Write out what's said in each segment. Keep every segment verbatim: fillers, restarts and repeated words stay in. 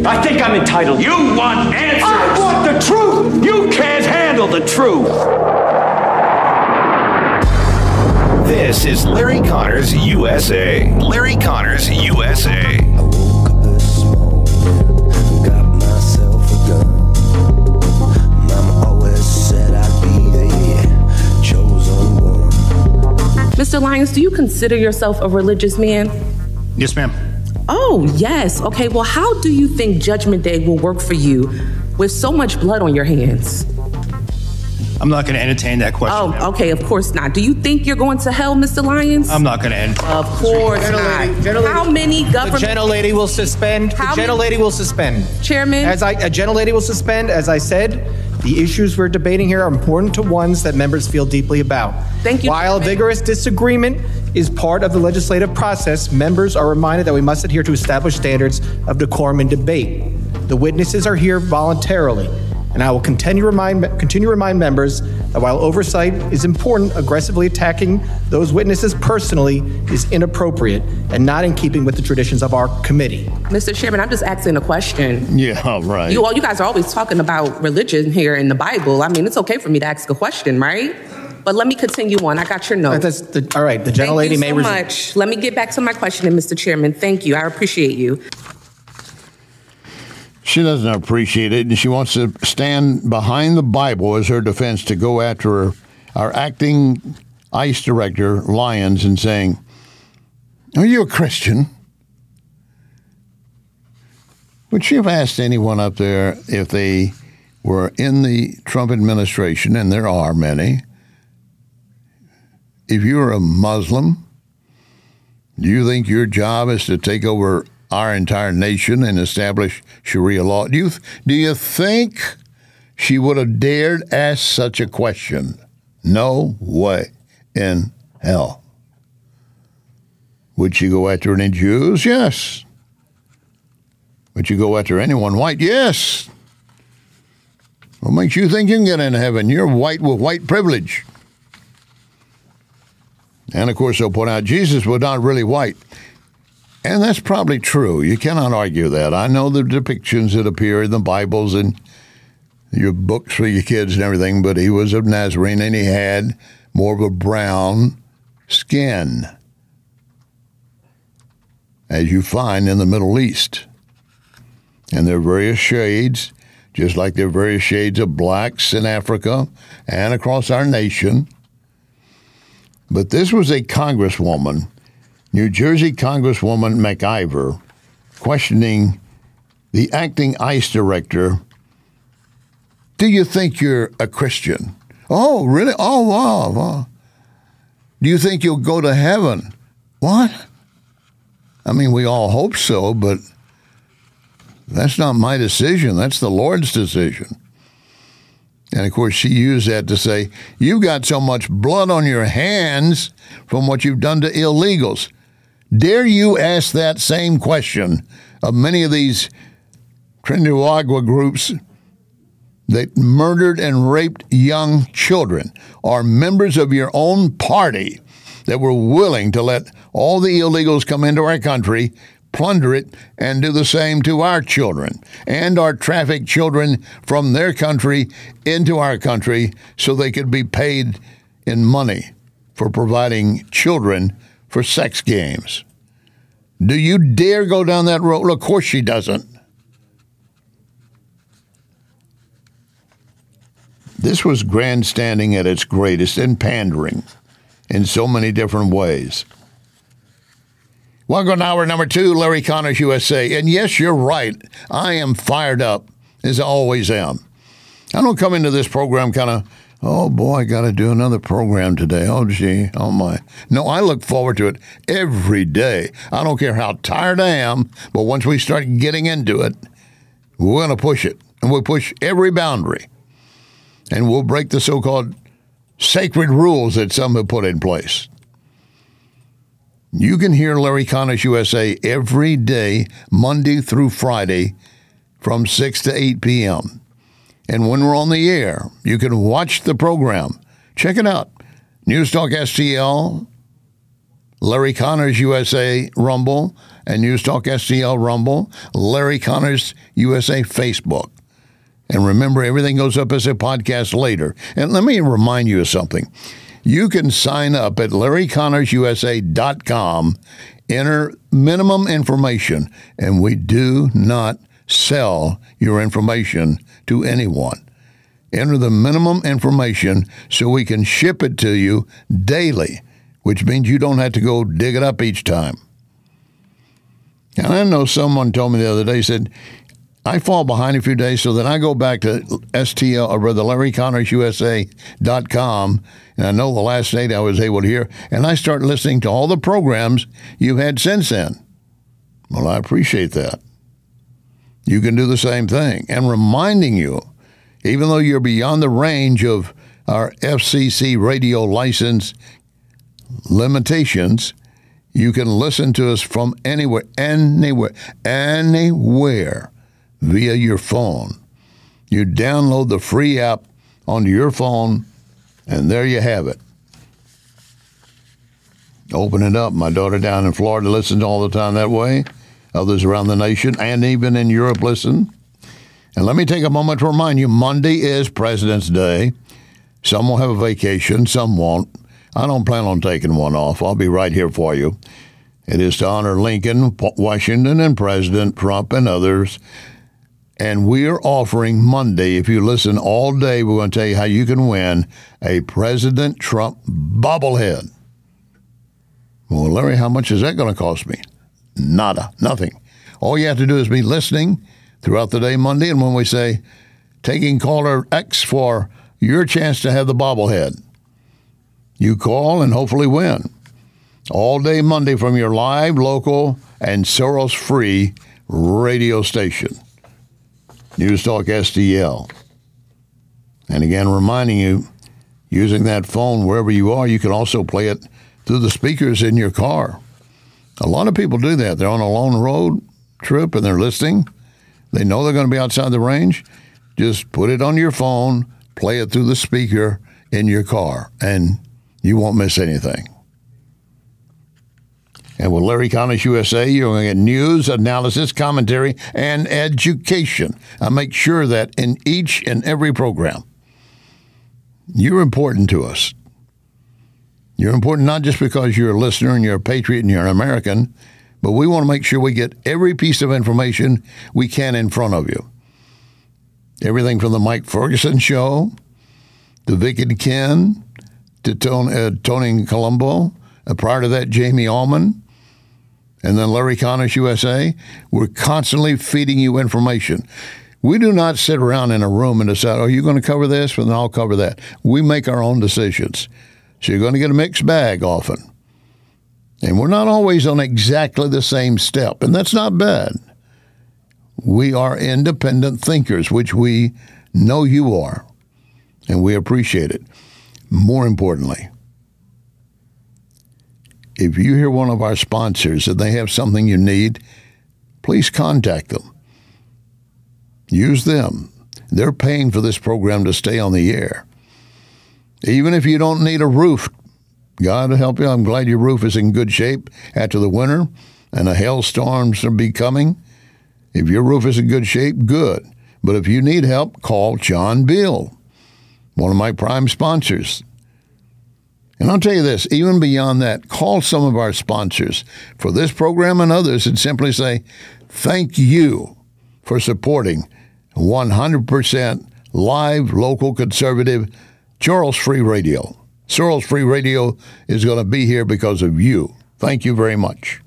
I think I'm entitled. You want answers! I want the truth! You can't handle the truth! This is Larry Connors U S A. Larry Connors U S A. I woke up this morning, got myself a gun. Mama always said I'd be the chosen one. Mister Lyons, do you consider yourself a religious man? Yes, ma'am. Oh, yes. Okay, well, how do you think Judgment Day will work for you with so much blood on your hands? I'm not going to entertain that question. Oh, now. okay, of course not. Do you think you're going to hell, Mister Lyons? I'm not going to entertain. Of course not. How many government... The gentlelady will suspend. The How many- gentlelady will suspend. Chairman? As I, a gentlelady will suspend. As I said, the issues we're debating here are important to ones that members feel deeply about. Thank you, While Chairman. vigorous disagreement is part of the legislative process, members are reminded that we must adhere to established standards of decorum in debate. The witnesses are here voluntarily, and I will continue remind continue to remind members that while oversight is important, aggressively attacking those witnesses personally is inappropriate and not in keeping with the traditions of our committee. Mister Chairman, I'm just asking a question. Yeah, right. You all, you guys are always talking about religion here in the Bible. I mean, it's okay for me to ask a question, right? But let me continue on. I got your note. That's the, all right, the Thank gentlelady you may so resume. much. Let me get back to my question, Mister Chairman. Thank you. I appreciate you. She doesn't appreciate it, and she wants to stand behind the Bible as her defense to go after our acting ICE director, Lyons, and saying, "Are you a Christian?" Would she have asked anyone up there if they were in the Trump administration, and there are many, if you're a Muslim, do you think your job is to take over our entire nation and establish Sharia law? Do you, do you think she would have dared ask such a question? No way in hell. Would she go after any Jews? Yes. Would you go after anyone white? Yes. What makes you think you can get into heaven? You're white with white privilege. And, of course, they'll point out Jesus was not really white. And that's probably true. You cannot argue that. I know the depictions that appear in the Bibles and your books for your kids and everything, but he was a Nazarene and he had more of a brown skin, as you find in the Middle East. And there are various shades, just like there are various shades of blacks in Africa and across our nation. But this was a congresswoman, New Jersey Congresswoman McIver, questioning the acting ICE director. Do you think you're a Christian? Oh, really? Oh, wow, wow. Do you think you'll go to heaven? What? I mean, we all hope so, but that's not my decision. That's the Lord's decision. And, of course, she used that to say, you've got so much blood on your hands from what you've done to illegals. Dare you ask that same question of many of these Trinidad groups that murdered and raped young children, are members of your own party that were willing to let all the illegals come into our country, plunder it, and do the same to our children and our trafficked children from their country into our country so they could be paid in money for providing children for sex games. Do you dare go down that road? Well, of course she doesn't. This was grandstanding at its greatest and pandering in so many different ways. Welcome to hour number two, Larry Connors U S A. And yes, you're right. I am fired up, as I always am. I don't come into this program kind of, oh boy, I got to do another program today. Oh gee, oh my. No, I look forward to it every day. I don't care how tired I am, but once we start getting into it, we're going to push it. And we'll push every boundary. And we'll break the so-called sacred rules that some have put in place. You can hear Larry Connors U S A every day, Monday through Friday, from six to eight p.m. And when we're on the air, you can watch the program. Check it out. News Talk S T L, Larry Connors U S A Rumble, and News Talk S T L Rumble, Larry Connors U S A Facebook. And remember, everything goes up as a podcast later. And let me remind you of something. You can sign up at larry connors u s a dot com, enter minimum information, and we do not sell your information to anyone. Enter the minimum information so we can ship it to you daily, which means you don't have to go dig it up each time. And I know someone told me the other day, said, I fall behind a few days, so then I go back to S T L, or rather larry connors u s a dot com, and I know the last date I was able to hear, and I start listening to all the programs you've had since then. Well, I appreciate that. You can do the same thing. And reminding you, even though you're beyond the range of our F C C radio license limitations, you can listen to us from anywhere, anywhere, anywhere via your phone. You download the free app onto your phone, and there you have it. Open it up. My daughter down in Florida listens all the time that way. Others around the nation and even in Europe listen. And let me take a moment to remind you, Monday is President's Day. Some will have a vacation, some won't. I don't plan on taking one off. I'll be right here for you. It is to honor Lincoln, Washington, and President Trump and others. And we are offering Monday, if you listen all day, we're going to tell you how you can win a President Trump bobblehead. Well, Larry, how much is that going to cost me? Nada, nothing. All you have to do is be listening throughout the day Monday, and when we say taking caller X for your chance to have the bobblehead, you call and hopefully win. All day Monday from your live, local, and Soros-free radio station. News Talk S T L. And again, reminding you, using that phone wherever you are, you can also play it through the speakers in your car. A lot of people do that. They're on a long road trip and they're listening. They know they're going to be outside the range. Just put it on your phone, play it through the speaker in your car, and you won't miss anything. And with Larry Connors U S A, you're going to get news, analysis, commentary, and education. I make sure that in each and every program, you're important to us. You're important not just because you're a listener and you're a patriot and you're an American, but we want to make sure we get every piece of information we can in front of you. Everything from the Mike Ferguson Show, to Vic and Ken, to Tony, uh, Tony Colombo, uh, prior to that, Jamie Allman, and then Larry Connors U S A. We're constantly feeding you information. We do not sit around in a room and decide, oh, you're going to cover this, well, then I'll cover that. We make our own decisions. So you're going to get a mixed bag often. And we're not always on exactly the same step, and that's not bad. We are independent thinkers, which we know you are, and we appreciate it. More importantly, if you hear one of our sponsors and they have something you need, please contact them. Use them. They're paying for this program to stay on the air. Even if you don't need a roof, God help you. I'm glad your roof is in good shape after the winter and the hailstorms will be coming. If your roof is in good shape, good. But if you need help, call John Beal, one of my prime sponsors. And I'll tell you this, even beyond that, call some of our sponsors for this program and others and simply say, thank you for supporting one hundred percent live, local, conservative, Soros-free radio. Soros-free radio is going to be here because of you. Thank you very much.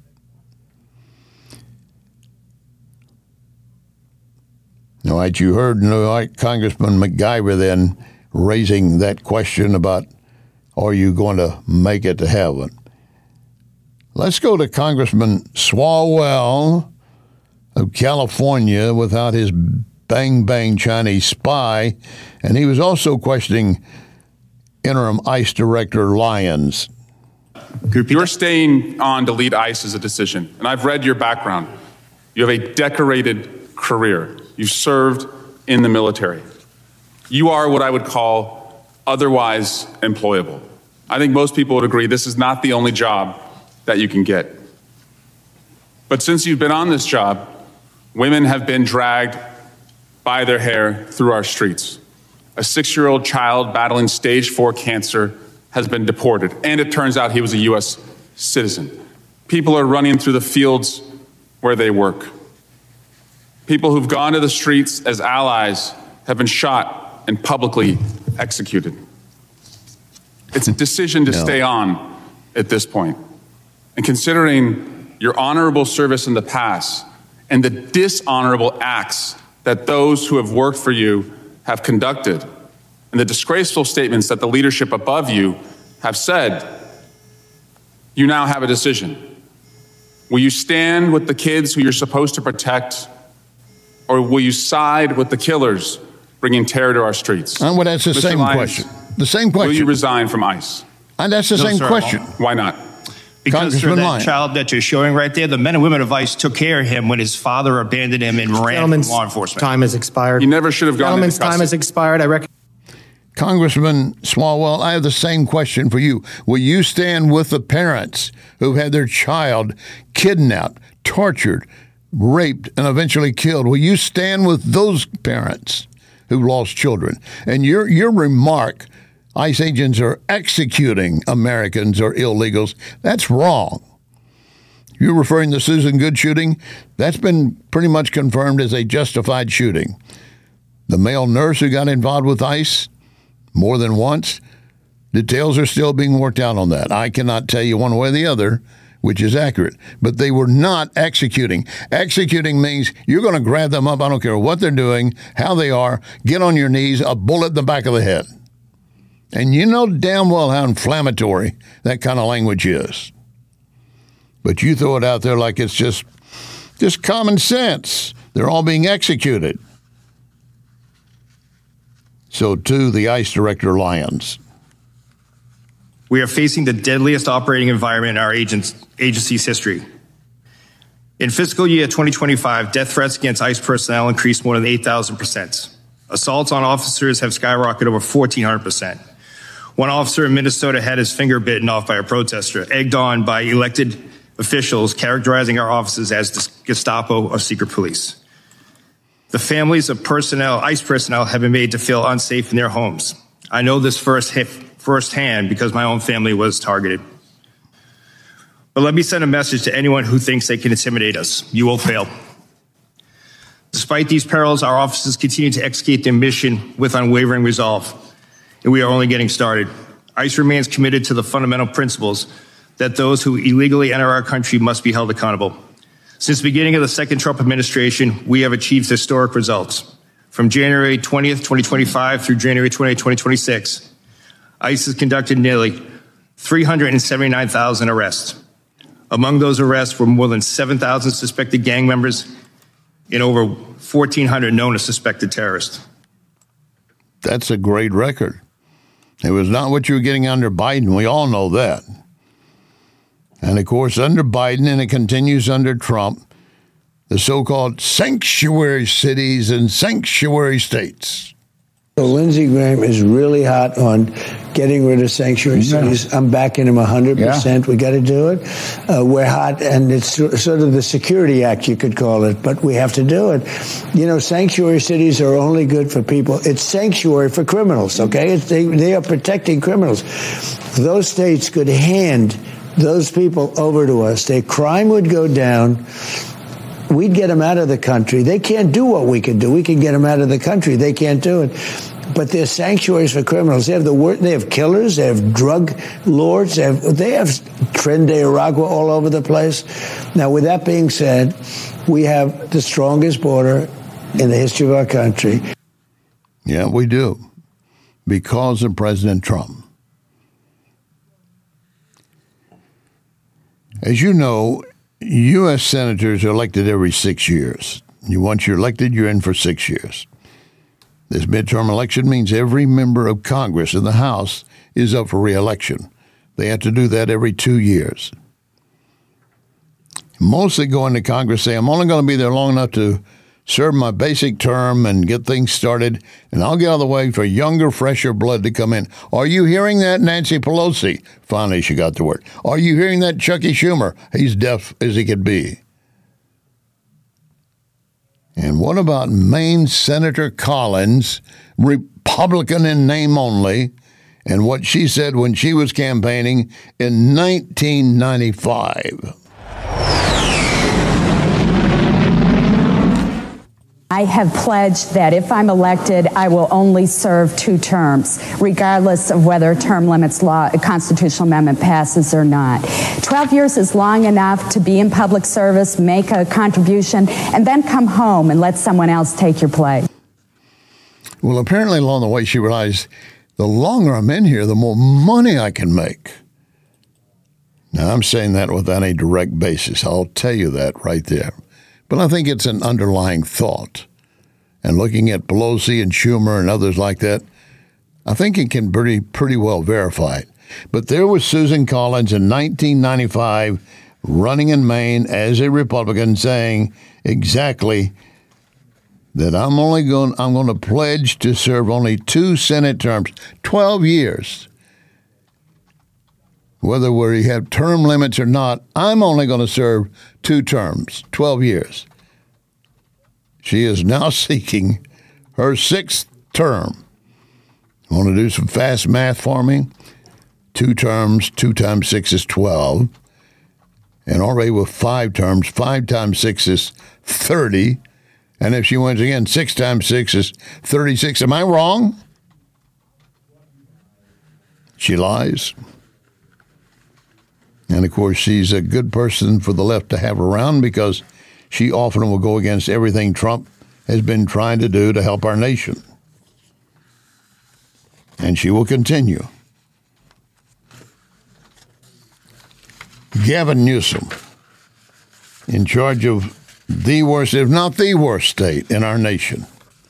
All right, you heard all right, Congressman McGyver then raising that question about, are you going to make it to heaven? Let's go to Congressman Swalwell of California without his bang-bang Chinese spy, and he was also questioning Interim ICE Director Lyons. You're staying on to lead ICE is a decision, and I've read your background. You have a decorated career. You've served in the military. You are what I would call otherwise employable. I think most people would agree this is not the only job that you can get. But since you've been on this job, women have been dragged by their hair through our streets. A six-year-old child battling stage four cancer has been deported, and it turns out he was a U S citizen. People are running through the fields where they work. People who've gone to the streets as allies have been shot and publicly executed. It's a decision to No. stay on at this point. And considering your honorable service in the past and the dishonorable acts that those who have worked for you have conducted, and the disgraceful statements that the leadership above you have said, you now have a decision. Will you stand with the kids who you're supposed to protect, or will you side with the killers bringing terror to our streets? And well, that's the Mister same Lyons, question. The same question. Will you resign from ICE? And that's the No, same sir. question. Why not? Because sir, Congressman that Lyon. child that you're showing right there, the men and women of ICE took care of him when his father abandoned him and ran from Gentleman's law enforcement. time has expired. You never should have gone Gentleman's into time has custody. expired. I reckon. Congressman Swalwell, I have the same question for you. Will you stand with the parents who've had their child kidnapped, tortured, raped, and eventually killed? Will you stand with those parents who lost children? And your your remark, ICE agents are executing Americans or illegals, that's wrong. You're referring to Susan Good shooting? That's been pretty much confirmed as a justified shooting. The male nurse who got involved with ICE more than once, details are still being worked out on that. I cannot tell you one way or the other which is accurate, but they were not executing. Executing means you're going to grab them up, I don't care what they're doing, how they are, get on your knees, a bullet in the back of the head. And you know damn well how inflammatory that kind of language is. But you throw it out there like it's just just common sense. They're all being executed. So, to the ICE Director Lyons. We are facing the deadliest operating environment in our agents, agency's history. In fiscal year twenty twenty-five, death threats against ICE personnel increased more than eight thousand percent. Assaults on officers have skyrocketed over fourteen hundred percent. One officer in Minnesota had his finger bitten off by a protester, egged on by elected officials characterizing our officers as the Gestapo of secret police. The families of personnel, ICE personnel, have been made to feel unsafe in their homes. I know this first firsthand because my own family was targeted. But let me send a message to anyone who thinks they can intimidate us. You will fail. Despite these perils, our officers continue to execute their mission with unwavering resolve, and we are only getting started. ICE remains committed to the fundamental principles that those who illegally enter our country must be held accountable. Since the beginning of the second Trump administration, we have achieved historic results. From January twentieth, twenty twenty-five through January twentieth, twenty twenty-six, ICE has conducted nearly three hundred seventy-nine thousand arrests. Among those arrests were more than seven thousand suspected gang members and over fourteen hundred known as suspected terrorists. That's a great record. It was not what you were getting under Biden. We all know that. And, of course, under Biden, and it continues under Trump, the so-called sanctuary cities and sanctuary states. So Lindsey Graham is really hot on getting rid of sanctuary Yeah. cities. I'm backing him one hundred percent. Yeah. We got to do it. Uh, we're hot, and it's sort of the Security Act, you could call it, but we have to do it. You know, sanctuary cities are only good for people. It's sanctuary for criminals, okay? It's, they, they are protecting criminals. Those states could hand those people over to us. Their crime would go down. We'd get them out of the country. They can't do what we can do. We can get them out of the country. They can't do it. But they're sanctuaries for criminals. They have the wor- They have killers. They have drug lords. They have, they have Tren de Aragua all over the place. Now, with that being said, we have the strongest border in the history of our country. Yeah, we do. Because of President Trump. As you know, U S senators are elected every six years. You once you're elected, you're in for six years. This midterm election means every member of Congress in the House is up for re-election. They have to do that every two years. Most that go into Congress say, I'm only going to be there long enough to serve my basic term and get things started, and I'll get out of the way for younger, fresher blood to come in. Are you hearing that, Nancy Pelosi? Finally, she got the word. Are you hearing that, Chucky Schumer? He's deaf as he could be. And what about Maine Senator Collins, Republican in name only, and what she said when she was campaigning in nineteen ninety-five? I have pledged that if I'm elected, I will only serve two terms, regardless of whether term limits law, a constitutional amendment passes or not. twelve years is long enough to be in public service, make a contribution, and then come home and let someone else take your place. Well, apparently along the way, she realized the longer I'm in here, the more money I can make. Now, I'm saying that without any direct basis. I'll tell you that right there. But I think it's an underlying thought. And looking at Pelosi and Schumer and others like that, I think it can pretty, pretty well verify it. But there was Susan Collins in nineteen ninety-five running in Maine as a Republican saying exactly that I'm only going, I'm going to pledge to serve only two Senate terms, twelve years. Whether we have term limits or not, I'm only going to serve two terms, twelve years. She is now seeking her sixth term. Want to do some fast math for me? Two terms, two times six is twelve. And already with five terms, five times six is thirty. And if she wins again, six times six is thirty-six. Am I wrong? She lies. And, of course, she's a good person for the left to have around because she often will go against everything Trump has been trying to do to help our nation. And she will continue. Gavin Newsom, in charge of the worst, if not the worst state in our nation,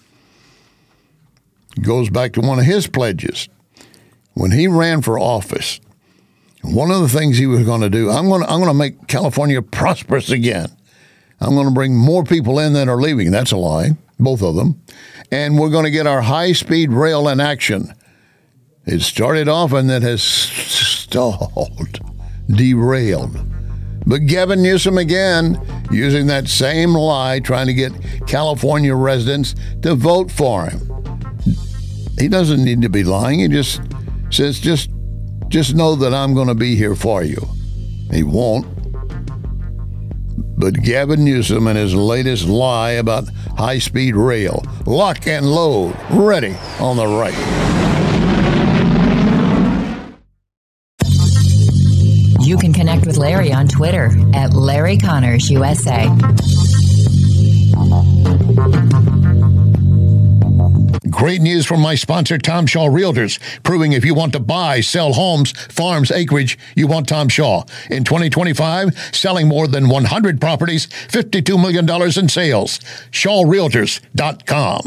goes back to one of his pledges. When he ran for office, one of the things he was going to do, I'm going to, I'm going to make California prosperous again. I'm going to bring more people in than are leaving. That's a lie, both of them. And we're going to get our high-speed rail in action. It started off and it has stalled, derailed. But Gavin Newsom, again, using that same lie, trying to get California residents to vote for him. He doesn't need to be lying. He just says, just Just know that I'm going to be here for you. He won't. But Gavin Newsom and his latest lie about high-speed rail, lock and load, ready on the right. You can connect with Larry on Twitter at Larry Connors U S A. Great news from my sponsor, Tom Shaw Realtors, proving if you want to buy, sell homes, farms, acreage, you want Tom Shaw. In twenty twenty-five, selling more than one hundred properties, fifty-two million dollars in sales. shaw realtors dot com.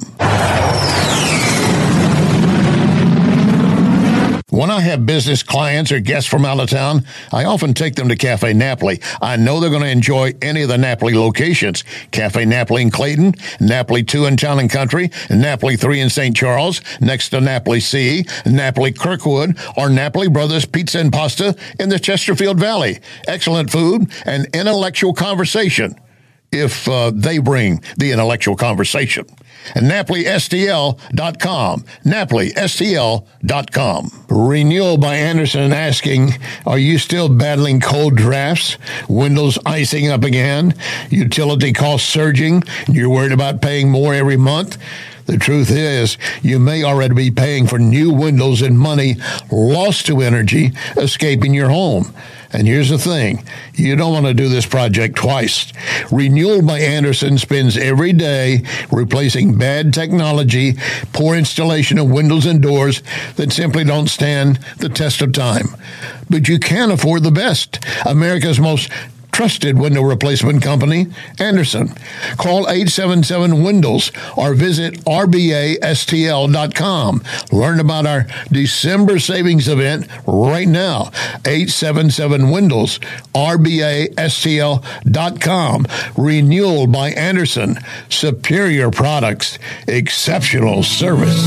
When I have business clients or guests from out of town, I often take them to Cafe Napoli. I know they're going to enjoy any of the Napoli locations. Cafe Napoli in Clayton, Napoli two in Town and Country, Napoli three in Saint Charles, next to Napoli C, Napoli Kirkwood, or Napoli Brothers Pizza and Pasta in the Chesterfield Valley. Excellent food and intellectual conversation, if uh, they bring the intellectual conversation. And Napoli S T L dot com. Napoli S T L dot com. Renewal by Anderson asking, are you still battling cold drafts? Windows icing up again? Utility costs surging? You're worried about paying more every month? The truth is, you may already be paying for new windows and money lost to energy escaping your home. And here's the thing, you don't want to do this project twice. Renewal by Anderson spends every day replacing bad technology, poor installation of windows and doors that simply don't stand the test of time. But you can afford the best. America's most trusted window replacement company, Anderson. Call eight seven seven Windows or visit R B A S T L dot com. Learn about our December savings event right now. eight seven seven Windows, R B A S T L dot com. Renewal by Anderson. Superior products, exceptional service.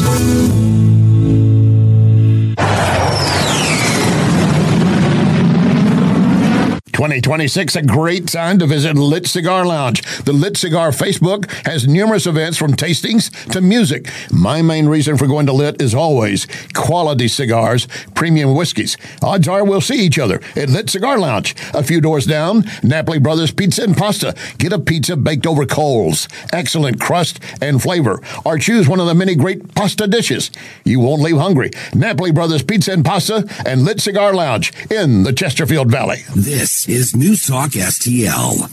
twenty twenty-six, a great time to visit Lit Cigar Lounge. The Lit Cigar Facebook has numerous events from tastings to music. My main reason for going to Lit is always quality cigars, premium whiskeys. Odds are we'll see each other at Lit Cigar Lounge. A few doors down, Napoli Brothers Pizza and Pasta. Get a pizza baked over coals. Excellent crust and flavor. Or choose one of the many great pasta dishes. You won't leave hungry. Napoli Brothers Pizza and Pasta and Lit Cigar Lounge in the Chesterfield Valley. This is News Talk S T L.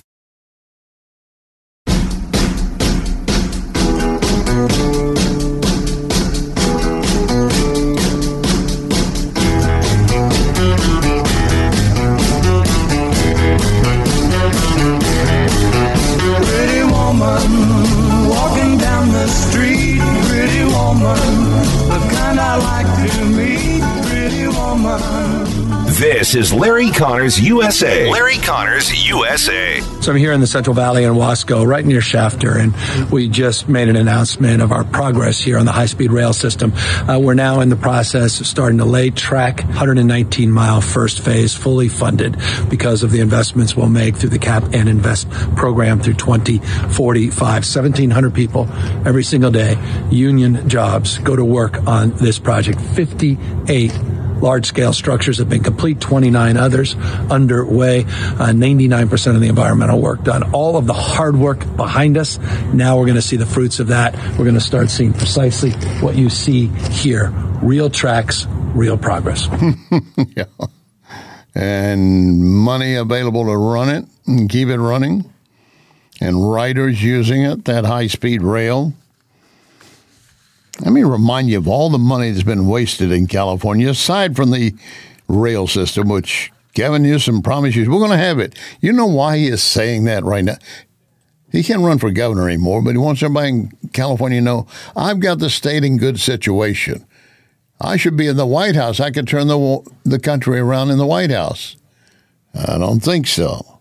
Pretty woman walking down the street. Pretty woman, the kind I like to meet. Pretty woman. This is Larry Connors U S A. Larry Connors U S A. So I'm here in the Central Valley in Wasco, right near Shafter, and we just made an announcement of our progress here on the high-speed rail system. Uh, we're now in the process of starting to lay track, one hundred nineteen mile first phase, fully funded because of the investments we'll make through the Cap and Invest program through twenty forty-five. seventeen hundred people every single day, union jobs, go to work on this project. fifty-eight large-scale structures have been complete, twenty-nine others underway, uh, ninety-nine percent of the environmental work done. All of the hard work behind us, now we're going to see the fruits of that. We're going to start seeing precisely what you see here. Real tracks, real progress. Yeah. And money available to run it and keep it running. And riders using it, that high-speed rail. Let me remind you of all the money that's been wasted in California, aside from the rail system, which Gavin Newsom promised you, we're going to have it. You know why he is saying that right now? He can't run for governor anymore, but he wants everybody in California to know, I've got the state in good situation. I should be in the White House. I could turn the, the country around in the White House. I don't think so.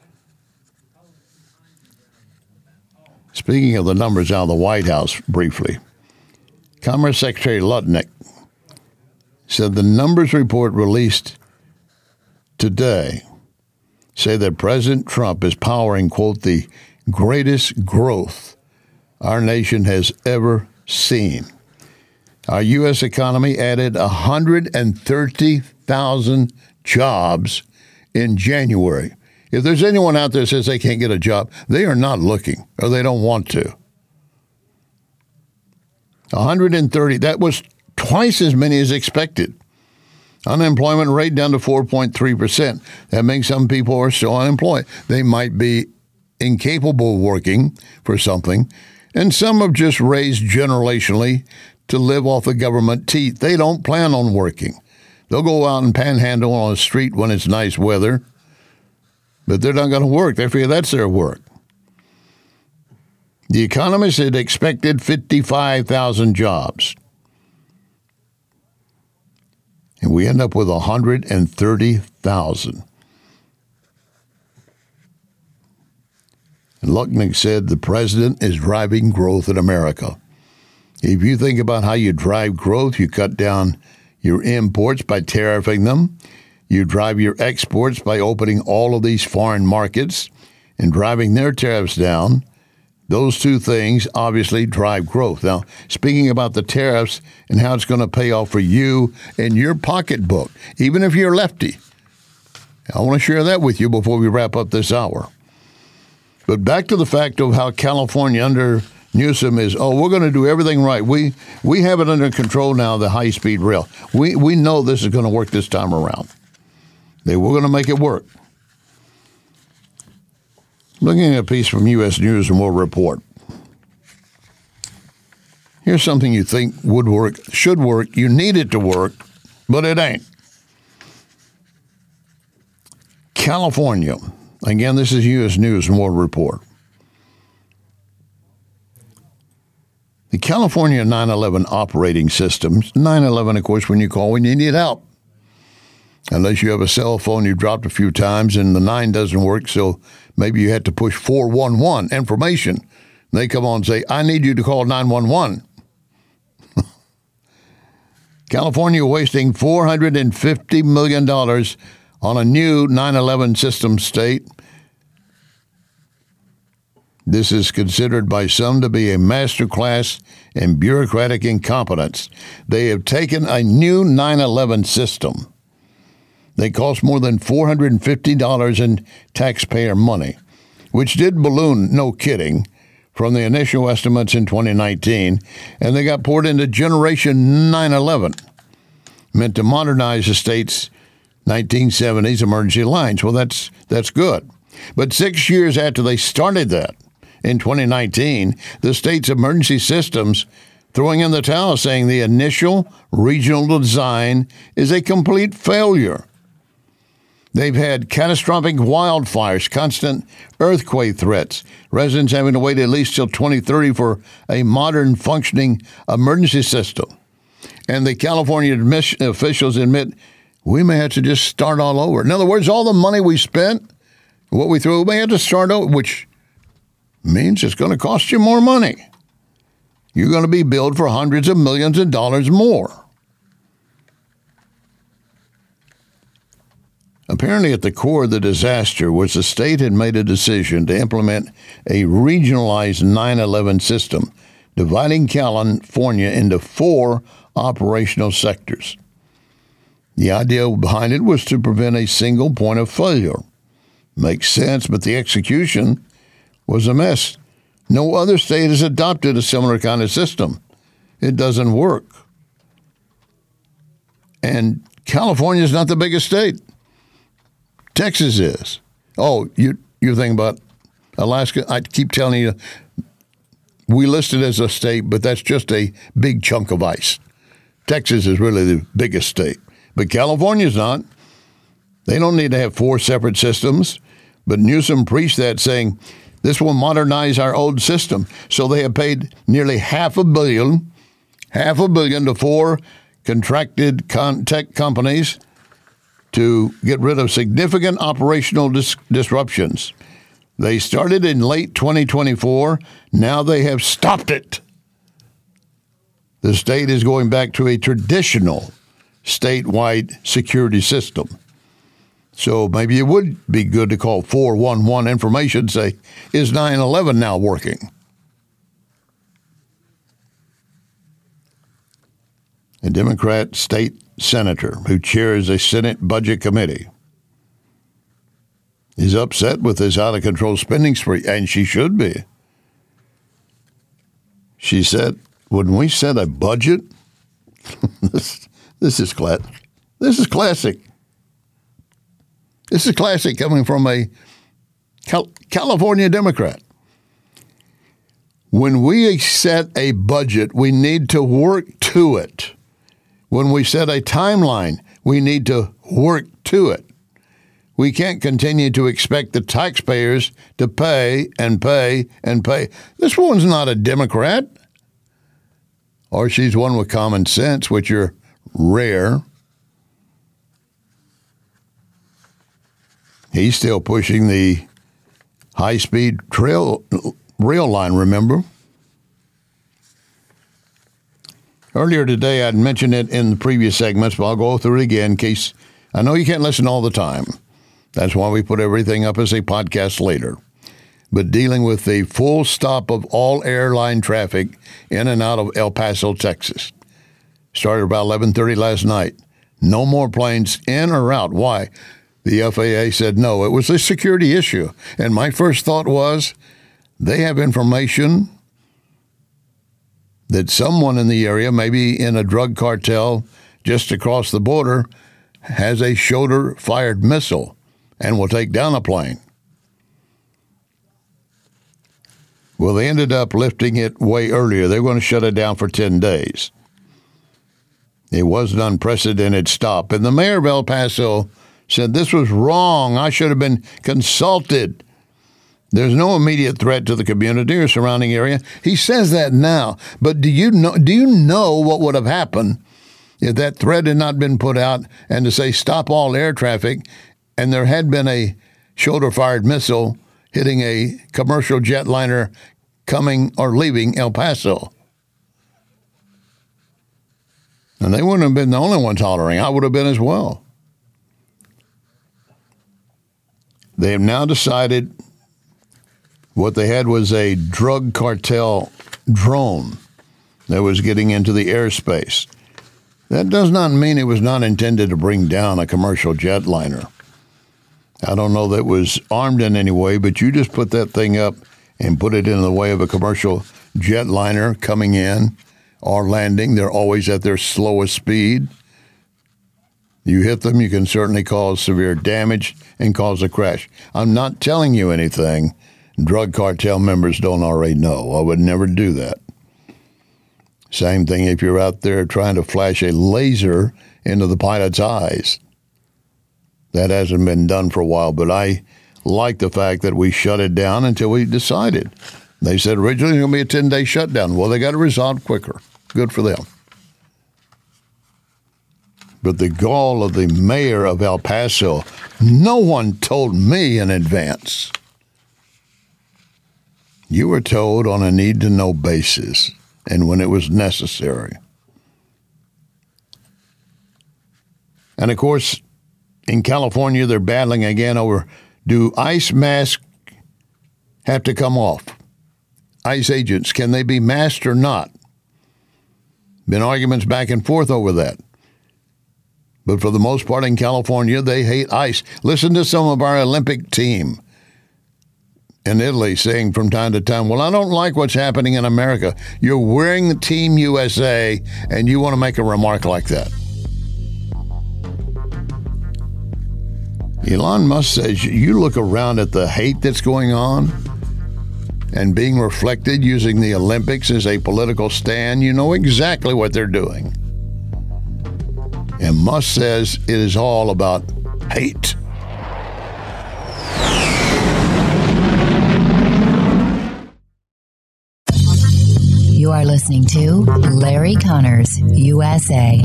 Speaking of the numbers out of the White House, briefly. Commerce Secretary Lutnick said the numbers report released today say that President Trump is powering, quote, the greatest growth our nation has ever seen. Our U S economy added one hundred thirty thousand jobs in January. If there's anyone out there that says they can't get a job, they are not looking or they don't want to. one hundred thirty, that was twice as many as expected. Unemployment rate down to four point three percent. That means some people are still unemployed. They might be incapable of working for something, and some have just raised generationally to live off the government teeth. They don't plan on working. They'll go out and panhandle on the street when it's nice weather, but they're not going to work. They figure that's their work. The economists had expected fifty-five thousand jobs. And we end up with one hundred thirty thousand. And Lutnick said the president is driving growth in America. If you think about how you drive growth, you cut down your imports by tariffing them. You drive your exports by opening all of these foreign markets and driving their tariffs down. Those two things obviously drive growth. Now, speaking about the tariffs and how it's going to pay off for you and your pocketbook, even if you're lefty, I want to share that with you before we wrap up this hour. But back to the fact of how California under Newsom is, oh, we're going to do everything right. We we have it under control now, the high-speed rail. We, we know this is going to work this time around. They were going to make it work. Looking at a piece from U S News and World Report. Here's something you think would work, should work, you need it to work, but it ain't. California. Again, this is U S News and World Report. The California nine eleven operating systems, nine eleven, of course, when you call when you need help. Unless you have a cell phone you dropped a few times and the nine doesn't work, so maybe you had to push four one one, information. They come on and say, I need you to call nine one one. California wasting four hundred fifty million dollars on a new nine eleven system state. This is considered by some to be a masterclass in bureaucratic incompetence. They have taken a new nine eleven system. They cost more than four hundred fifty dollars in taxpayer money, which did balloon, no kidding, from the initial estimates in twenty nineteen, and they got poured into Generation nine eleven, meant to modernize the state's nineteen seventies emergency lines. Well, that's that's good. But six years after they started that, in twenty nineteen, the state's emergency systems throwing in the towel, saying the initial regional design is a complete failure. They've had catastrophic wildfires, constant earthquake threats, residents having to wait at least till twenty thirty for a modern functioning emergency system. And the California admission, officials admit we may have to just start all over. In other words, all the money we spent, what we threw, we may have to start over, which means it's going to cost you more money. You're going to be billed for hundreds of millions of dollars more. Apparently, at the core of the disaster was the state had made a decision to implement a regionalized nine eleven system, dividing California into four operational sectors. The idea behind it was to prevent a single point of failure. Makes sense, but the execution was a mess. No other state has adopted a similar kind of system. It doesn't work. And California is not the biggest state. Texas is. Oh, you, you're thinking about Alaska? I keep telling you, we list it as a state, but that's just a big chunk of ice. Texas is really the biggest state. But California's not. They don't need to have four separate systems. But Newsom preached that, saying, this will modernize our old system. So they have paid nearly half a billion, half a billion to four contracted con- tech companies to get rid of significant operational dis- disruptions. They started in late twenty twenty-four. Now they have stopped it. The state is going back to a traditional statewide security system. So maybe it would be good to call four one one information, say, is nine eleven now working? A Democrat state senator who chairs a Senate Budget Committee is upset with this out-of-control spending spree, and she should be. She said, when we set a budget, this, this is cla- this is classic. This is classic coming from a Cal- California Democrat. When we set a budget, we need to work to it. When we set a timeline, we need to work to it. We can't continue to expect the taxpayers to pay and pay and pay. This woman's not a Democrat. Or she's one with common sense, which are rare. He's still pushing the high-speed trail rail line, remember? Earlier today, I'd mentioned it in the previous segments, but I'll go through it again in case I know you can't listen all the time. That's why we put everything up as a podcast later. But dealing with the full stop of all airline traffic in and out of El Paso, Texas. Started about eleven thirty last night. No more planes in or out. Why? The F A A said no. It was a security issue. And my first thought was, they have information that someone in the area, maybe in a drug cartel just across the border, has a shoulder-fired missile and will take down a plane. Well, they ended up lifting it way earlier. They were going to shut it down for ten days. It was an unprecedented stop. And the mayor of El Paso said this was wrong. I should have been consulted. There's no immediate threat to the community or surrounding area. He says that now. But do you know, do you know what would have happened if that threat had not been put out and to say stop all air traffic and there had been a shoulder-fired missile hitting a commercial jetliner coming or leaving El Paso? And they wouldn't have been the only ones hollering. I would have been as well. They have now decided what they had was a drug cartel drone that was getting into the airspace. That does not mean it was not intended to bring down a commercial jetliner. I don't know that it was armed in any way, but you just put that thing up and put it in the way of a commercial jetliner coming in or landing. They're always at their slowest speed. You hit them, you can certainly cause severe damage and cause a crash. I'm not telling you anything drug cartel members don't already know. I would never do that. Same thing if you're out there trying to flash a laser into the pilot's eyes. That hasn't been done for a while, but I like the fact that we shut it down until we decided. They said originally it was going to be a ten-day shutdown. Well, they got it resolved quicker. Good for them. But the gall of the mayor of El Paso, no one told me in advance. You were told on a need-to-know basis and when it was necessary. And, of course, in California, they're battling again over, do ICE masks have to come off? ICE agents, can they be masked or not? Been arguments back and forth over that. But for the most part in California, they hate ICE. Listen to some of our Olympic team in Italy saying from time to time, well, I don't like what's happening in America. You're wearing the Team U S A, and you want to make a remark like that. Elon Musk says you look around at the hate that's going on and being reflected using the Olympics as a political stand, you know exactly what they're doing. And Musk says it is all about hate. You are listening to Larry Connors, U S A.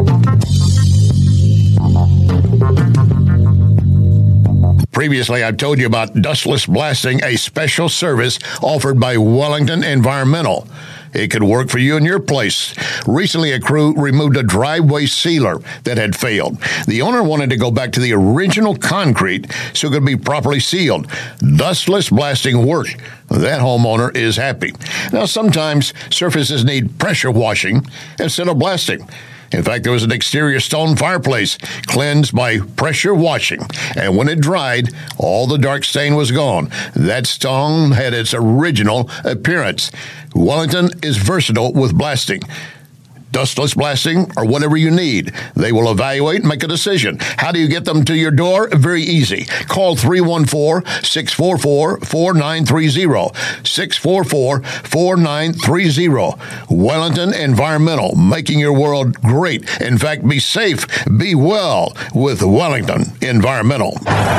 Previously, I've told you about dustless blasting, a special service offered by Wellington Environmental. It could work for you in your place. Recently, a crew removed a driveway sealer that had failed. The owner wanted to go back to the original concrete so it could be properly sealed. Dustless blasting worked. That homeowner is happy. Now, sometimes surfaces need pressure washing instead of blasting. In fact, there was an exterior stone fireplace cleansed by pressure washing, and when it dried, all the dark stain was gone. That stone had its original appearance. Wellington is versatile with blasting. Dustless blasting, or whatever you need. They will evaluate and make a decision. How do you get them to your door? Very easy. Call three one four, six four four, four nine three zero. six four four, four nine three zero. Wellington Environmental, making your world great. In fact, be safe, be well with Wellington Environmental.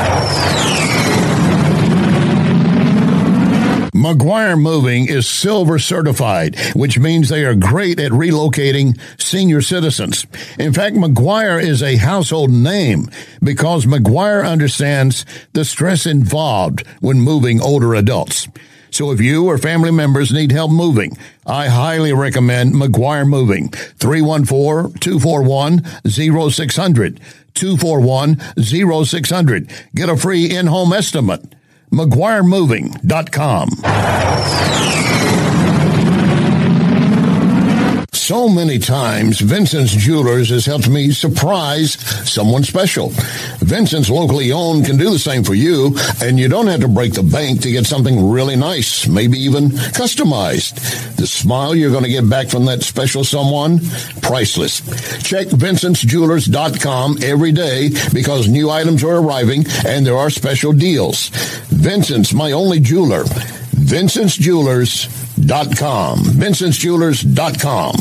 McGuire Moving is silver certified, which means they are great at relocating senior citizens. In fact, McGuire is a household name because McGuire understands the stress involved when moving older adults. So if you or family members need help moving, I highly recommend McGuire Moving. three one four, two four one, zero six zero zero. two four one, zero six zero zero. Get a free in-home estimate. McGuire Moving dot com. So many times, Vincent's Jewelers has helped me surprise someone special. Vincent's, locally owned, can do the same for you, and you don't have to break the bank to get something really nice, maybe even customized. The smile you're going to get back from that special someone, priceless. Check Vincent's Jewelers dot com every day because new items are arriving and there are special deals. Vincent's, my only jeweler. Vincent's Jewelers dot com. Vincent's Jewelers dot com.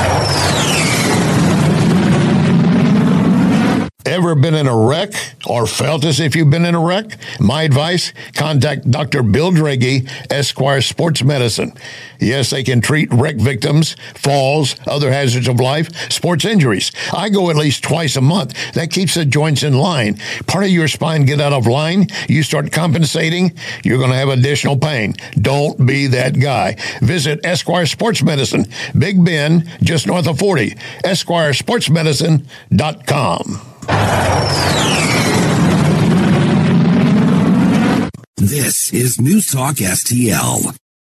Ever been in a wreck or felt as if you've been in a wreck? My advice, contact Doctor Bill Draghi, Esquire Sports Medicine. Yes, they can treat wreck victims, falls, other hazards of life, sports injuries. I go at least twice a month. That keeps the joints in line. Part of your spine get out of line, you start compensating, you're going to have additional pain. Don't be that guy. Visit Esquire Sports Medicine, Big Bend, just north of forty. Esquire Sports Medicine dot com. This is News Talk S T L.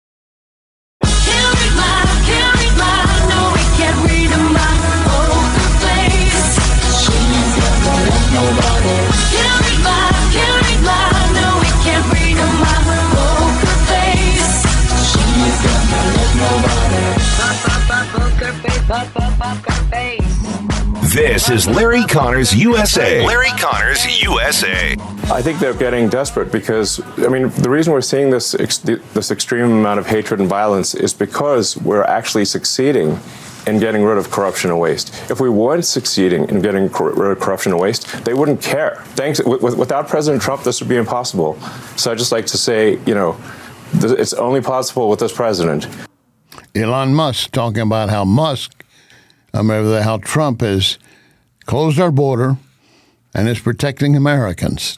This is Larry Connors U S A. Larry Connors U S A. I think they're getting desperate because, I mean, the reason we're seeing this ex- this extreme amount of hatred and violence is because we're actually succeeding in getting rid of corruption and waste. If we weren't succeeding in getting cor- rid of corruption and waste, they wouldn't care. Thanks, w- without President Trump, this would be impossible. So I'd just like to say, you know, th- it's only possible with this president. Elon Musk talking about how Musk, I remember how Trump has closed our border and is protecting Americans.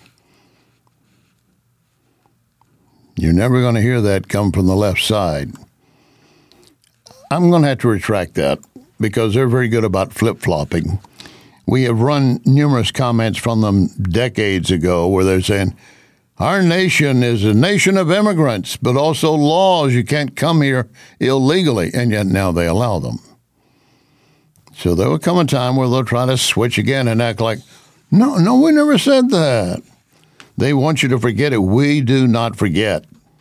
You're never going to hear that come from the left side. I'm going to have to retract that because they're very good about flip-flopping. We have run numerous comments from them decades ago where they're saying, our nation is a nation of immigrants, but also laws. You can't come here illegally, and yet now they allow them. So there will come a time where they'll try to switch again and act like, no, no, we never said that. They want you to forget it. We do not forget.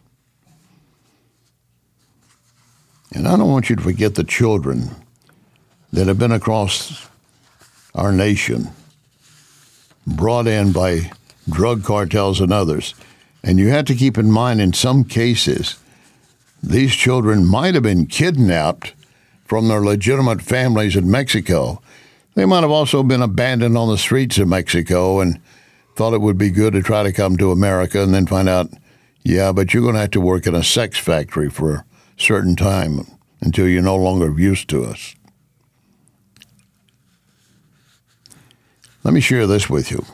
And I don't want you to forget the children that have been across our nation, brought in by drug cartels and others. And you have to keep in mind, in some cases, these children might have been kidnapped from their legitimate families in Mexico. They might have also been abandoned on the streets of Mexico and thought it would be good to try to come to America and then find out, yeah, but you're going to have to work in a sex factory for a certain time until you're no longer of use to us. Let me share this with you.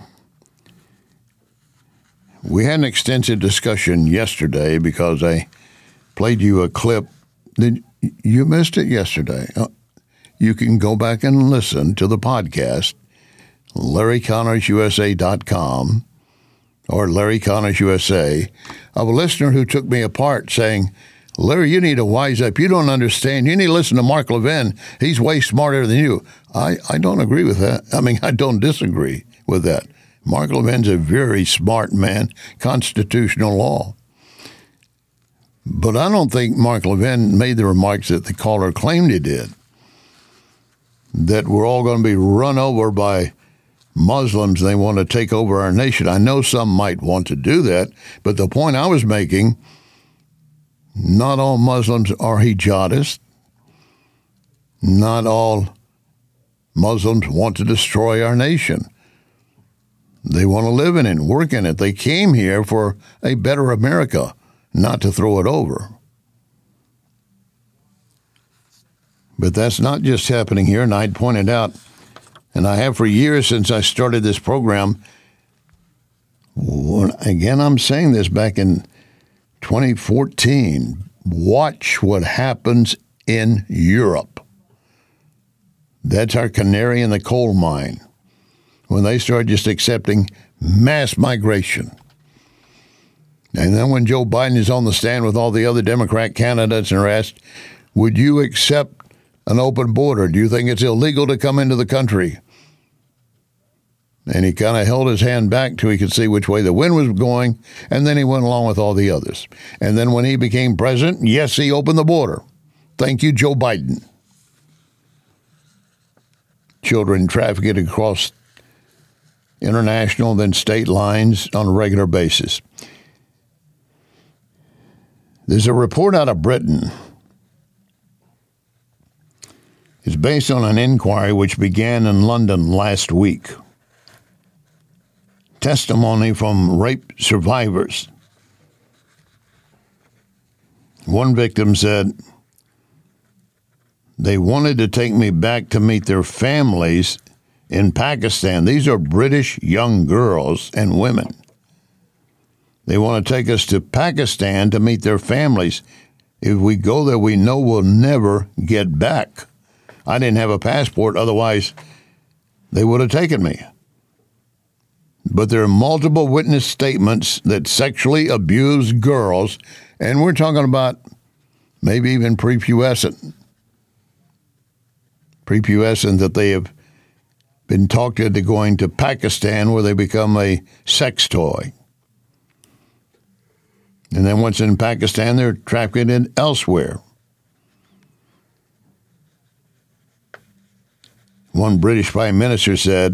We had an extensive discussion yesterday because I played you a clip. Did you missed it yesterday? You can go back and listen to the podcast, Larry Connors U S A dot com or Larry Connors U S A, of a listener who took me apart saying, Larry, you need to wise up. You don't understand. You need to listen to Mark Levin. He's way smarter than you. I, I don't agree with that. I mean, I don't disagree with that. Mark Levin's a very smart man, constitutional law. But I don't think Mark Levin made the remarks that the caller claimed he did, that we're all going to be run over by Muslims. They want to take over our nation. I know some might want to do that, but the point I was making, not all Muslims are jihadists. Not all Muslims want to destroy our nation. They want to live in it, work in it. They came here for a better America, not to throw it over. But that's not just happening here, and I'd pointed out, and I have for years since I started this program, when, again, I'm saying this back in twenty fourteen, watch what happens in Europe. That's our canary in the coal mine. When they start just accepting mass migration. And then when Joe Biden is on the stand with all the other Democrat candidates and are asked, would you accept an open border? Do you think it's illegal to come into the country? And he kind of held his hand back till he could see which way the wind was going, and then he went along with all the others. And then when he became president, yes, he opened the border. Thank you, Joe Biden. Children trafficked across international, then state lines on a regular basis. There's a report out of Britain. It's based on an inquiry which began in London last week. Testimony from rape survivors. One victim said, they wanted to take me back to meet their families in Pakistan. These are British young girls and women. They want to take us to Pakistan to meet their families. If we go there, we know we'll never get back. I didn't have a passport, otherwise they would have taken me. But there are multiple witness statements that sexually abused girls, and we're talking about maybe even prepubescent. Prepubescent that they have been talked into going to Pakistan where they become a sex toy. And then once in Pakistan, they're trafficked in elsewhere. One British Prime Minister said,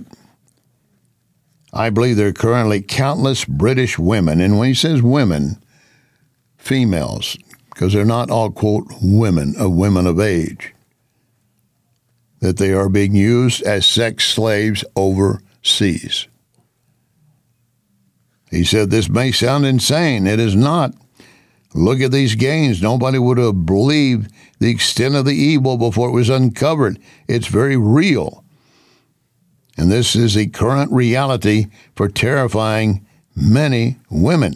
I believe there are currently countless British women, and when he says women, females, because they're not all, quote, women, of women of age, that they are being used as sex slaves overseas. He said, this may sound insane. It is not. Look at these gains. Nobody would have believed the extent of the evil before it was uncovered. It's very real. And this is the current reality for terrifying many women.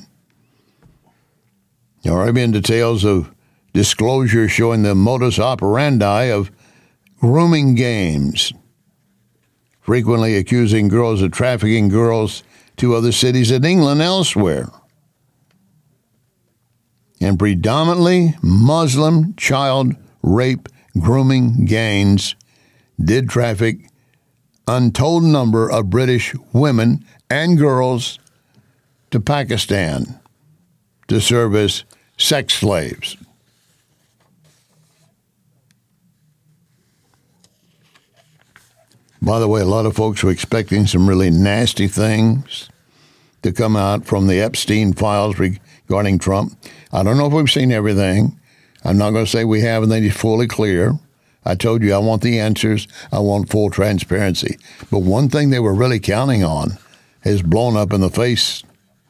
There have been details of disclosure showing the modus operandi of grooming games, frequently accusing girls of trafficking girls to other cities in England and elsewhere. And predominantly Muslim child rape grooming gangs did traffic untold number of British women and girls to Pakistan to serve as sex slaves. By the way, a lot of folks were expecting some really nasty things to come out from the Epstein files regarding Trump. I don't know if we've seen everything. I'm not going to say we have and then it's fully clear. I told you I want the answers. I want full transparency. But one thing they were really counting on has blown up in the face.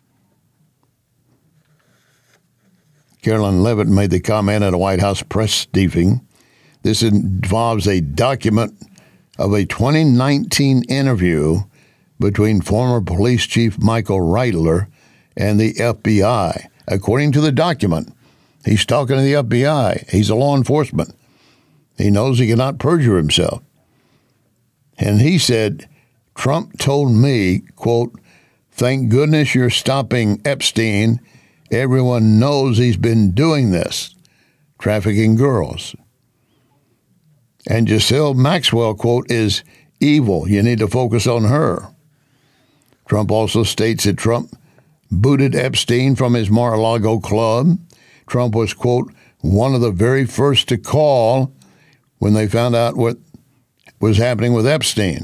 Carolyn Levitt made the comment at a White House press briefing. This involves a document of a twenty nineteen interview between former police chief Michael Reitler and the F B I. According to the document, he's talking to the F B I. He's a law enforcement. He knows he cannot perjure himself. And he said, Trump told me, quote, thank goodness you're stopping Epstein. Everyone knows he's been doing this, trafficking girls. And Ghislaine Maxwell, quote, is evil. You need to focus on her. Trump also states that Trump booted Epstein from his Mar-a-Lago club. Trump was, quote, one of the very first to call when they found out what was happening with Epstein.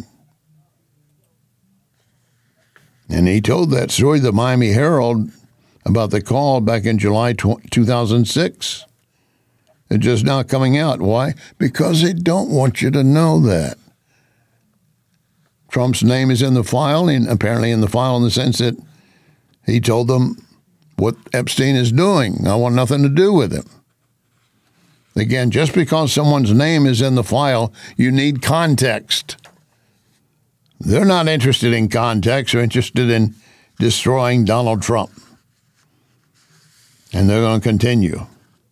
And he told that story to the Miami Herald about the call back in July two thousand six. It's just now coming out. Why? Because they don't want you to know that. Trump's name is in the file, and apparently in the file in the sense that he told them what Epstein is doing. I want nothing to do with him. Again, just because someone's name is in the file, you need context. They're not interested in context. They're interested in destroying Donald Trump. And they're going to continue.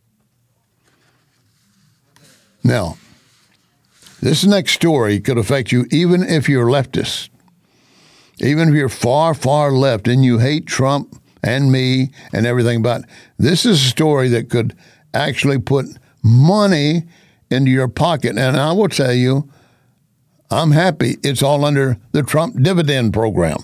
Now, this next story could affect you even if you're leftist. Even if you're far, far left and you hate Trump and me and everything about it. This is a story that could actually put money into your pocket. And I will tell you, I'm happy it's all under the Trump dividend program.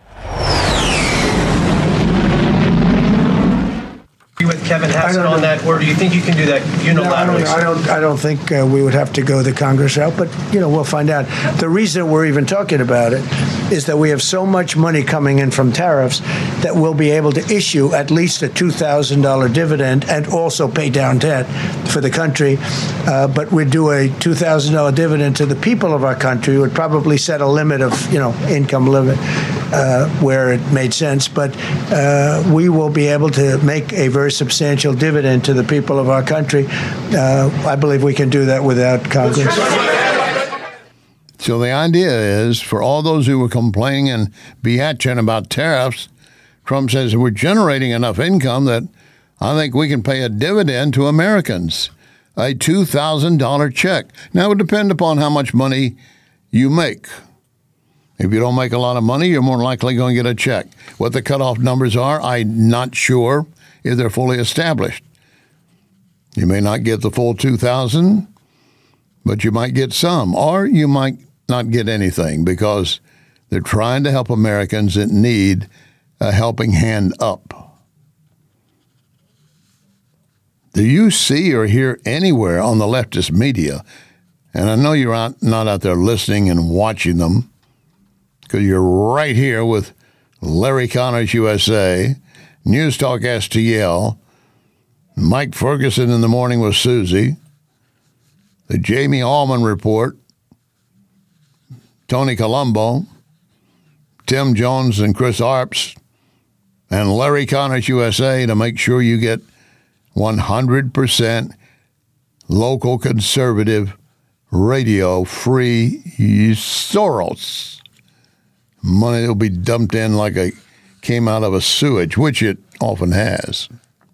With Kevin Hassett on that, or do you think you can do that unilaterally? No, I, don't, I don't. I don't think uh, we would have to go the Congress route, but you know we'll find out. The reason we're even talking about it is that we have so much money coming in from tariffs that we'll be able to issue at least a two thousand dollars dividend and also pay down debt for the country. Uh, but we'd do a two thousand dollars dividend to the people of our country. Would probably set a limit of you know income limit uh, where it made sense, but uh, we will be able to make a very substantial dividend to the people of our country. Uh, I believe we can do that without Congress. So the idea is, for all those who were complaining and biatching about tariffs, Trump says we're generating enough income that I think we can pay a dividend to Americans, a two thousand dollars check. Now, it would depend upon how much money you make. If you don't make a lot of money, you're more likely going to get a check. What the cutoff numbers are, I'm not sure if they're fully established. You may not get the full two thousand dollars, but you might get some, or you might not get anything because they're trying to help Americans that need a helping hand up. Do you see or hear anywhere on the leftist media, and I know you're out, not out there listening and watching them, because you're right here with Larry Connors U S A, News Talk S T L, Mike Ferguson in the morning with Susie, the Jamie Allman Report, Tony Colombo, Tim Jones and Chris Arps, and Larry Connors U S A to make sure you get one hundred percent local conservative radio free Soros. Money will be dumped in like it came out of a sewage, which it often has.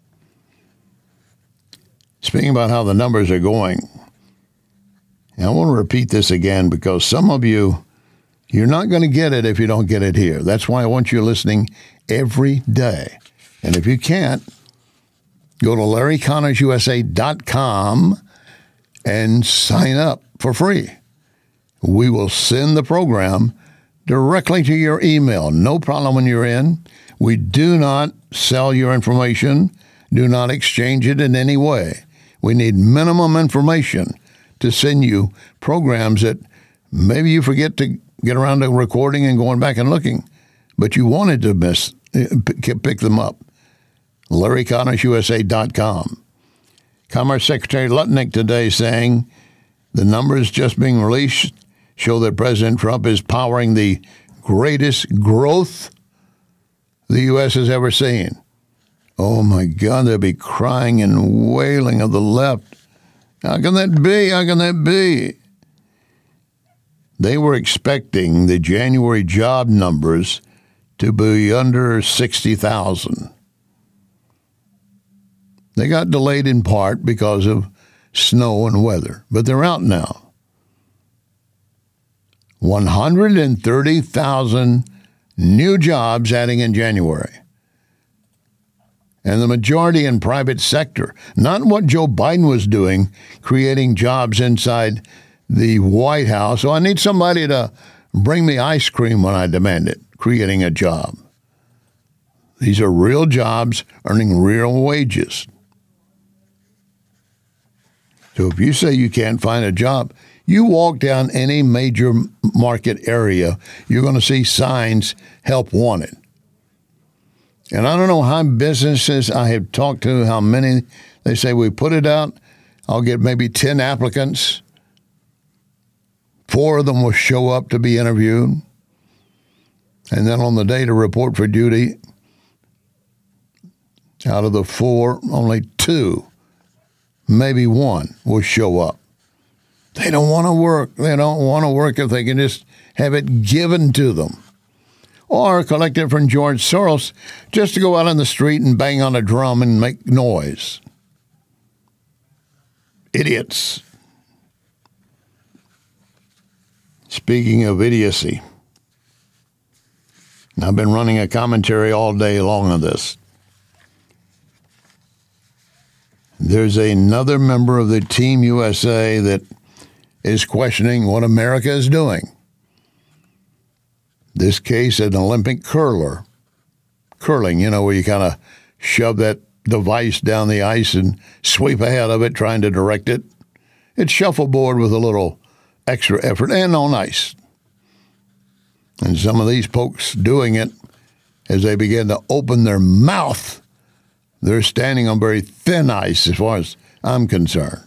Speaking about how the numbers are going, and I want to repeat this again because some of you, you're not going to get it if you don't get it here. That's why I want you listening every day. And if you can't, go to Larry Connors U S A dot com and sign up for free. We will send the program directly to your email. No problem when you're in. We do not sell your information. Do not exchange it in any way. We need minimum information to send you programs that maybe you forget to get around to recording and going back and looking, but you wanted to miss, pick them up. Larry Connors U S A dot com. Commerce Secretary Lutnick today saying the numbers just being released show that President Trump is powering the greatest growth the U S has ever seen. Oh, my God, they'll be crying and wailing of the left. How can that be? How can that be? They were expecting the January job numbers to be under sixty thousand. They got delayed in part because of snow and weather, but they're out now. one hundred thirty thousand new jobs adding in January. And the majority in private sector, not what Joe Biden was doing, creating jobs inside the White House. So I need somebody to bring me ice cream when I demand it, creating a job. These are real jobs earning real wages. So if you say you can't find a job, you walk down any major market area, you're going to see signs, help wanted. And I don't know how businesses I have talked to, how many, they say we put it out, I'll get maybe ten applicants. Four of them will show up to be interviewed. And then on the day to report for duty, out of the four, only two, maybe one, will show up. They don't want to work. They don't want to work if they can just have it given to them. Or collected from George Soros just to go out on the street and bang on a drum and make noise. Idiots. Speaking of idiocy, I've been running a commentary all day long on this. There's another member of the Team U S A that is questioning what America is doing. This case, an Olympic curler, curling, you know, where you kind of shove that device down the ice and sweep ahead of it, trying to direct it. It's shuffleboard with a little extra effort and on ice. And some of these folks doing it, as they begin to open their mouth, they're standing on very thin ice as far as I'm concerned.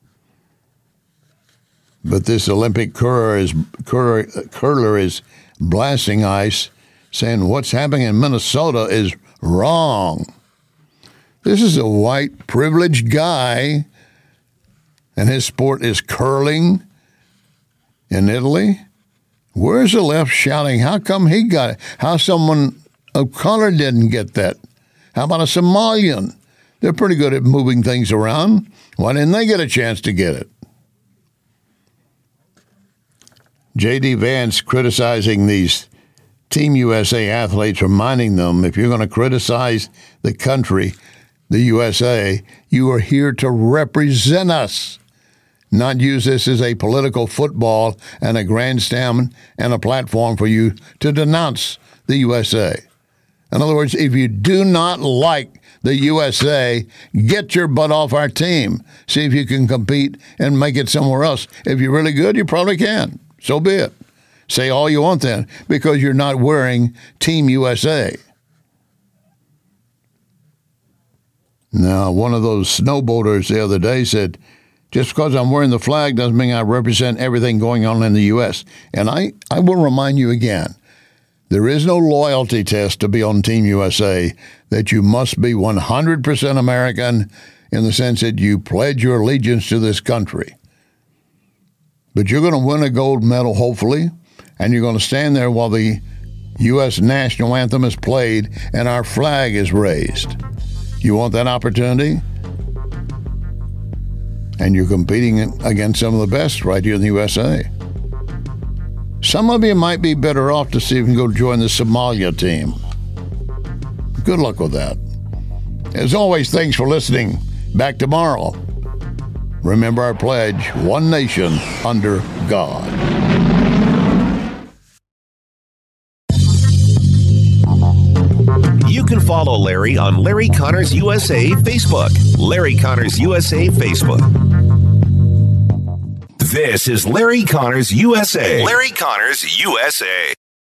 But this Olympic curler is, curler, curler is blasting ice, saying what's happening in Minnesota is wrong. This is a white, privileged guy, and his sport is curling in Italy. Where's the left shouting, how come he got it? How someone of color didn't get that? How about a Somalian? They're pretty good at moving things around. Why didn't they get a chance to get it? J D. Vance criticizing these Team U S A athletes, reminding them, if you're going to criticize the country, the U S A, you are here to represent us, not use this as a political football and a grandstand and a platform for you to denounce the U S A. In other words, if you do not like the U S A, get your butt off our team. See if you can compete and make it somewhere else. If you're really good, you probably can. So be it. Say all you want then, because you're not wearing Team U S A. Now, one of those snowboarders the other day said, just because I'm wearing the flag doesn't mean I represent everything going on in the U S. And I, I will remind you again, there is no loyalty test to be on Team U S A, that you must be one hundred percent American in the sense that you pledge your allegiance to this country. But you're going to win a gold medal, hopefully, and you're going to stand there while the U S national anthem is played and our flag is raised. You want that opportunity? And you're competing against some of the best right here in the U S A. Some of you might be better off to see if you can go join the Somalia team. Good luck with that. As always, thanks for listening. Back tomorrow. Remember our pledge, one nation under God. You can follow Larry on Larry Connors U S A Facebook. Larry Connors U S A Facebook. This is Larry Connors U S A. Larry Connors U S A.